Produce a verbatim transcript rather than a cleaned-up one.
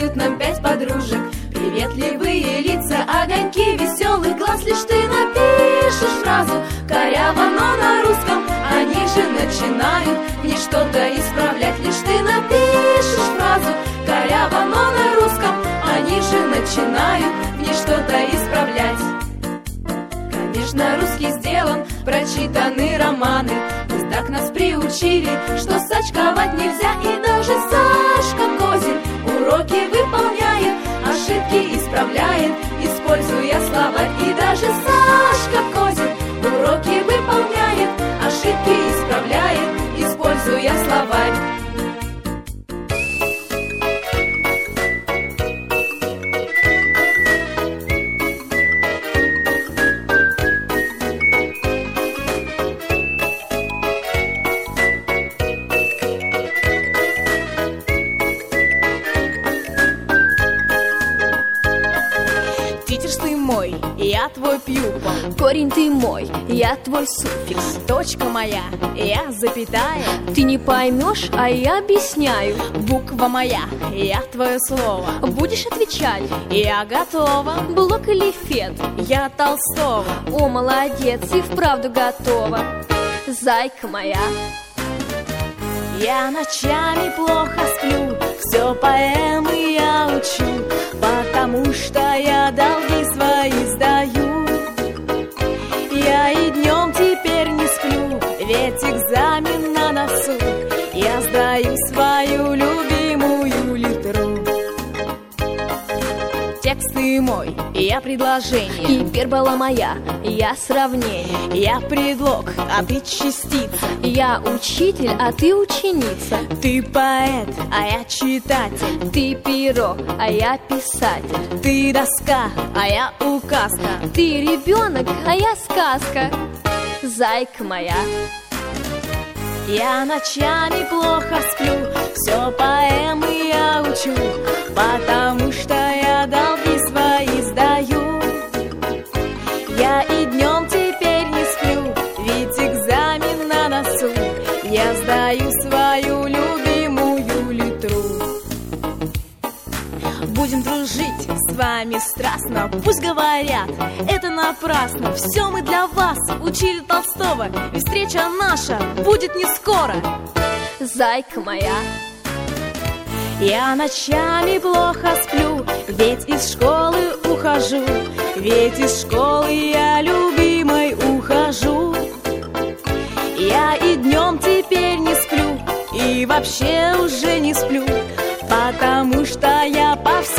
танцуют нам пять подружек. Приветливые лица, огоньки веселых глаз. Лишь ты напишешь фразу коряво, но на русском. Они же начинают в ней что-то исправлять. Лишь ты напишешь фразу коряво, но на русском. Они же начинают в ней что-то исправлять. Конечно, русский сделан, прочитаны романы. Пусть так нас приучили, что сачковать нельзя. И даже Сашка Козин уроки выполняет, ошибки исправляет, используя словарь. И даже Сашка Козин уроки выполняет, ошибки исправляет, используя словарь. Я твой пьюпа, корень ты мой, я твой суффикс, точка моя, я запятая. Ты не поймешь, а я объясняю. Буква моя, я твое слово. Будешь отвечать? Я готова. Блок или фет? Я Толстого. О, молодец, и вправду готова. Зайка моя. Я ночами плохо сплю, все поэмы я учу, потому что я долги свои сдаю. Я и днем теперь не сплю, ведь экзамен на носу. Я сдаю свою любимую литру. Текст ты мой, я предложение. Гипербола моя, я сравнение. Я предлог, а ты частица. Я учитель, а ты ученица. Ты поэт, а я читатель. Ты перо, а я писатель. Ты доска, а я указка. Ты ребенок, а я сказка. Зайка моя. Я ночами плохо сплю, все поэмы я учу, потому что я долги свои сдаю. Я и днем теперь не сплю, ведь экзамен на носу. Я сдаю свою любимую литру. Будем дружить с вами страстно, пусть говорят, это напрасно. Все мы для вас учили Толстого, и встреча наша будет не скоро. Зайка моя. Я ночами плохо сплю, ведь из школы ухожу. Ведь из школы я любимой ухожу. Я и днем теперь не сплю, и вообще уже не сплю, потому что я по всей